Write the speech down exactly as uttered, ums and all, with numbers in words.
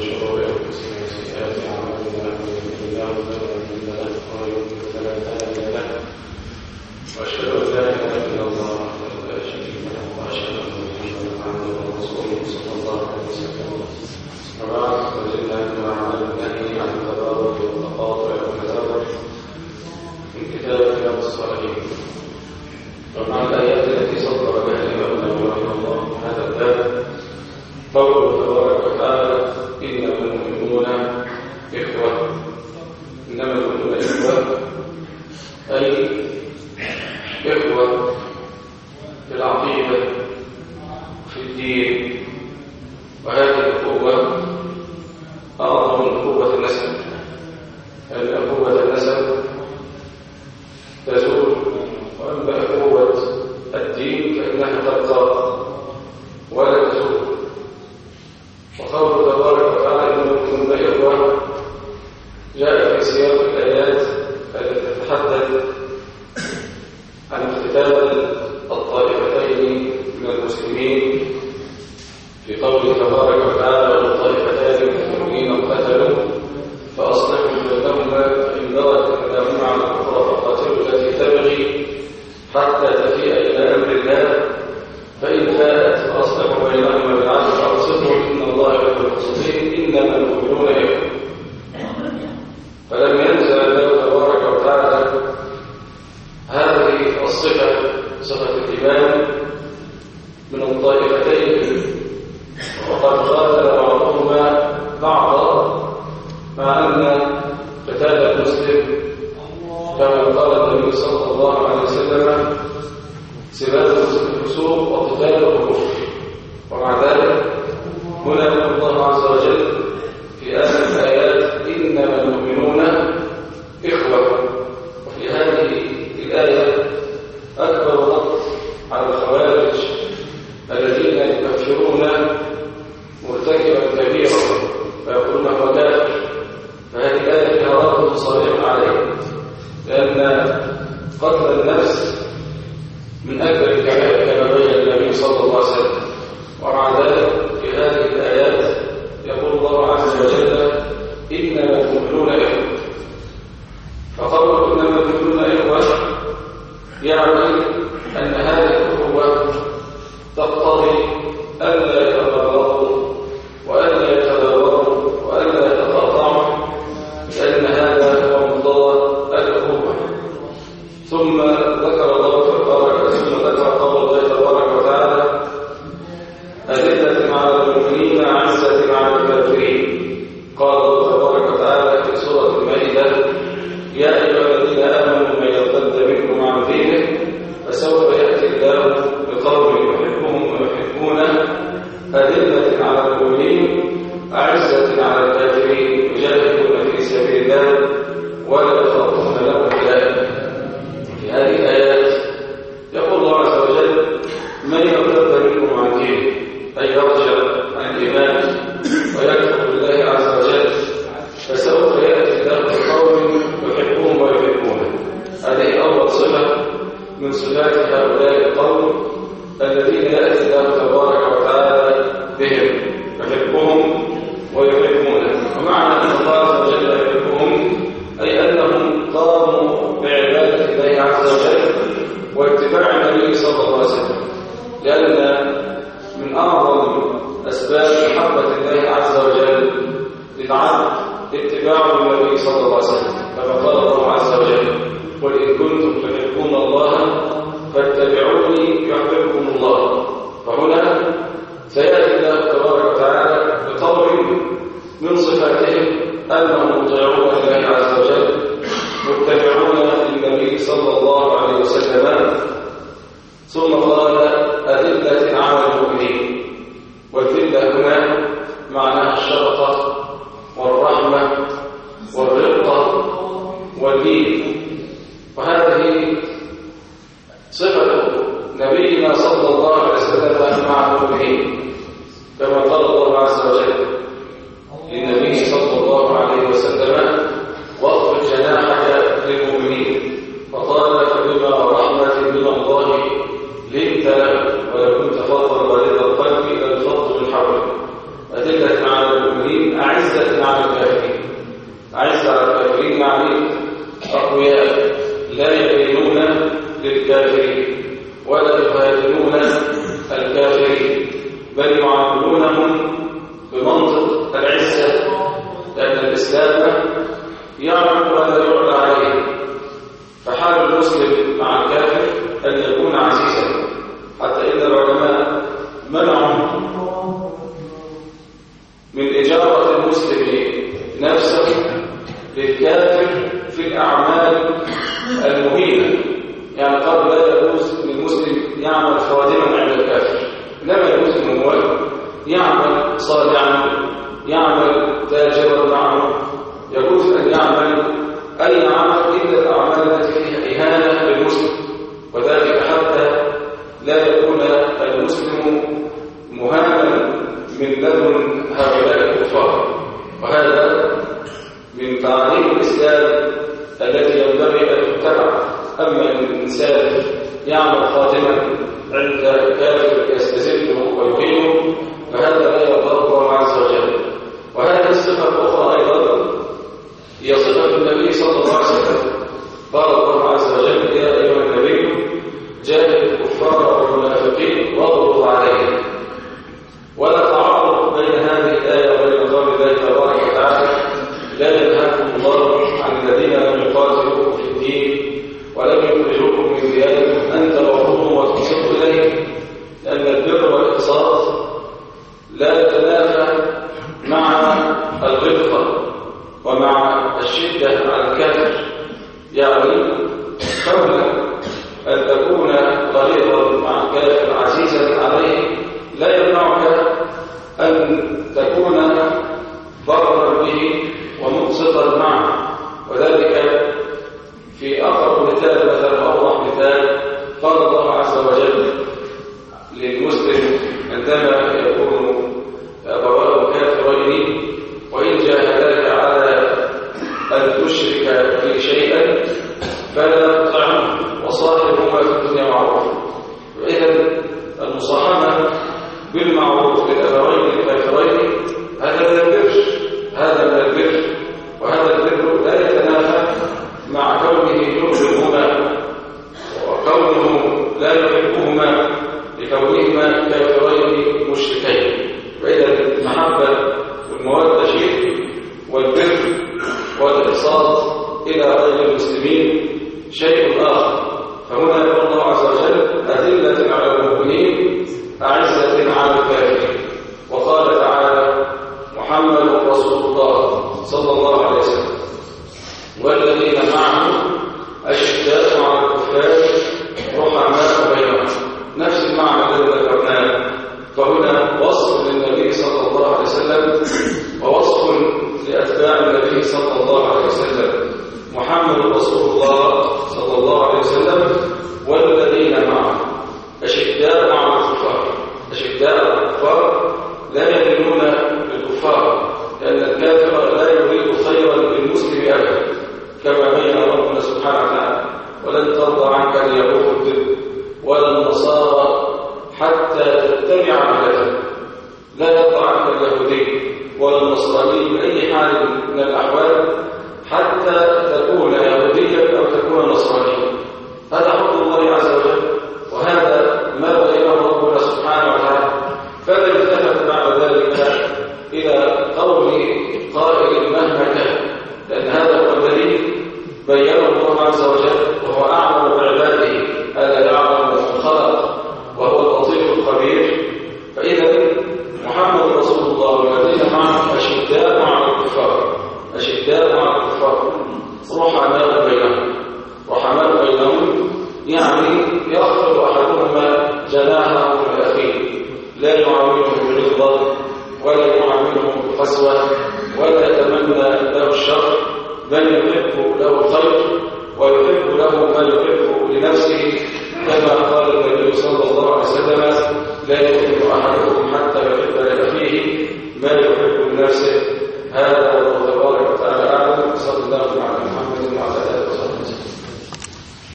شرور أنفسنا وسيئات أعمالنا من يهده الله فلا مضل له ومن يضلل فلا هادي له وأشهد أن لا إله إلا الله وحده لا شريك له وأشهد أن محمدا عبده ورسوله صلى الله عليه وسلم وبعد فإن مع النهي عن التبارك والتقاطع والتدابر من كتاب رياض الصالحين. ومع الآيات التي صدر بها الإمام النووي رحمه الله هذا الباب قوله تبارك وتعالى إنما المؤمنون إخوة. إنما المؤمنون إخوة أي إخوة في العقيدة في الدين، وهذه الأخوة أعظم من أخوة النسب، لأن أخوة النسب تزول، وأما أخوة الدين فإنها تبقى ولا تزول. وقوله تبارك وتعالى إنما المؤمنون إخوة جاء في سياق الآيات التي تتحدث عن اقتتال الطائفتين من المسلمين في قوله تبارك وتعالى والطائفتان من المؤمنين اقتتلوا فأصلحوا بينهما فإن بغت إحداهما على الأخرى فقاتلوا التي تبغي حتى تفيء إلى أمر الله فإن فاءت فأصلحوا بينهما بالعدل وأقسطوا إن الله يحب المقسطين إنما المؤمنون إخوة. فلم ينزل الله تبارك وتعالى هذه الصفة صفة الإيمان من الطائفتين، وقد قاتل بعضهما بعضا، مع أن قتال المسلم كما قال النبي صلى الله عليه وسلم سباب المسلم الفسوق وقتاله الكفر. ومع ذلك هنا يقول الله عز وجل في آخر الآيات إنما المؤمنون إخوة. وفي هذه الآية أكبر ضغط على الخوارج الذين يكفرون مرتكبا كبيرا فيقولون هو كافر، فهذه الآية فيها رد صريح عليه، لأن قتل النفس من أكبر الكبائر كما بين النبي صلى الله عليه وسلم. ومع ذلك في هذه الآيات يقول الله عز وجل إنما المؤمنون إخوة. فقوله إنما المؤمنون إخوة يعني أن هذه الأخوة تقتضي ألا يتبغضوا وألا يتدابروا وألا يتقاطعوا، لأن هذا هو مقتضى الأخوة. ثم ذكر الله تبارك ثم ذكر قول الله تبارك وتعالى أذلة على المؤمنين عزة على الكافرين. قال الله تبارك وتعالى في سورة المائدة يا أيها الذين آمنوا من يرتد منكم عن دينه فسوف يأتي الله بقوم يحبهم ويحبونه أذلة على المؤمنين أعزة على الكافرين يجاهدون في سبيل الله ولا يخافون لهم لائم. في هذه الآيات يقول الله عز وجل من يرتد منكم عن دينه أي يرجع عن الإيمان ويكفر بالله عز وجل فسوف يأتي الله بقوم يحبهم ويحبونه. هذه أول صفة من صفات هؤلاء القوم الذين يأتي الله تبارك وتعالى بهم يحبهم ويحبونه. ومعنى أن الله عز وجل يحبهم أي أنهم قاموا بعبادة الله عز وجل واتباع النبي صلى الله عليه وسلم، لأن من أعظم أسباب محبة الله عز وجل للعبد اتباع النبي صلى الله عليه وسلم، كما قال الله عز وجل قل إن كنتم تحبون الله فاتبعوني يحببكم الله. فهنا سيأتي الله تبارك وتعالى بقول من صفاتهم أنهم مطيعون الله عز وجل متبعون للنبي صلى الله عليه وسلم. ثم قال أذلة على المؤمنين، والذلة هنا معناها الشفقة والرحمة والرقة واللين. وهذه صفة نبينا صلى الله عليه وسلم مع المؤمنين، بل يعاملونهم بمنطق العزة، لأن الإسلام يعرف ولا يعلى عليه. فحال المسلم مع الكافر أن يكون عزيزا، حتى إن العلماء منعوا من إجارة المسلم نفسه للكافر في الأعمال المهينة. يعني قبل لا يجوز للمسلم يعمل خادما عند الكافر، إنما يجوز أن يعمل صانعا، يعمل تاجرا معه، يجوز أن يعمل أي عمل إلا الأعمال التي فيها إهانة للمسلم، وذلك حتى لا يكون المسلم مهانا من لدن هؤلاء الكفار. وهذا من تعاليم الإسلام التي ينبغي أن تتبع. أما أن الإنسان يعمل خادما عند كافر يستزله ويهينه فهذا لا يرضى الله عز وجل. وهذه الصفة الأخرى أيضا هي صفة النبي صلى الله عليه وسلم. قال الله عز وجل: يا أيها النبي جاهد الكفار والمنافقين واغلظ عليهم. ولا تعارض بين هذه الآية وبين قول الله تبارك وتعالى: لا ينهاكم الله عن الذين لم يقاتلوكم في الدين ولم يخرجوكم من دياركم أن تبروهم وتقسطوا إليهم، لأن البر والإقساط لا يتنافى مع الغلظة ومع الشدة على الكافر. يعني قبل أن تكون غليظا مع الكافر عزيزا عليه لا يمنعك أن تكون برا به ومقسطا معه. وذلك في أقرب مثال مثلا أوضح مثال قال الله عز وجل للمسلم عندما يكون أبواه كافرين: وإن جاهداك على أن تشرك في شيئا فلا تطعهما وصاحبهما في الدنيا معروفا. وإذا المصاحبة بالمعروف للأبوين الكافرين هذا من البر، هذا من البر، وهذا البر لا يتنافى مع كونه يؤذيهما وكونه لا يحبهما لكونهما كافرين مشركين. وإذا المحبة والمودة شيء، والبر والإقساط إلى غير المسلمين شيء آخر. فهنا يقول الله عز وجل: أذلة على المؤمنين أعزة على الكافرين. وقال تعالى: محمد رسول الله صلى الله عليه وسلم والذين معه أشداء على الكفار رحماء بينهم. نفس المعنى الذي ذكرناه. فهنا وصف للنبي صلى الله عليه وسلم ووصف لأتباع النبي صلى الله عليه وسلم. محمد رسول الله صلى الله عليه وسلم والذين معه أشداء على الكفار. أشداء على الكفار لا يدينون بالكفار، لأن الكافر لا يريد خيرا للمسلم أبدا، كما بين ربنا سبحانه وتعالى: ولن ترضى عنك اليهود ولا النصارى حتى تتبع ملتهم. لا يرضى عنك اليهودي ولا النصراني بأي حال من الأحوال حتى تكون يهوديا أو تكون نصرانيا. هذا حكم الله عز وجل، وهذا ما بينه ربنا سبحانه وتعالى. فلا يلتفت بعد ذلك إلى قول قائل مهما كان، لأن هذا هو الذي بينه الله عز وجل، وهو أعلم بعباده. ألا يعلم من خلق وهو اللطيف الخبير. فإذا محمد رسول الله والذين معه أشداء على الكفار. أشداء على الكفار رحماء بينهم. رحماء بينهم يعني يخفض أحدهما جناحه لأخيه، لا يعاملهم بالغضب ولا يعاملهم بالقسوة ولا يتمنى له الشر، بل يحب له الخير ويحب له ما يحب لنفسه، كما قال النبي صلى الله عليه وسلم: لا يحب أحدكم حتى يحب لأخيه ما يحب لنفسه. هذا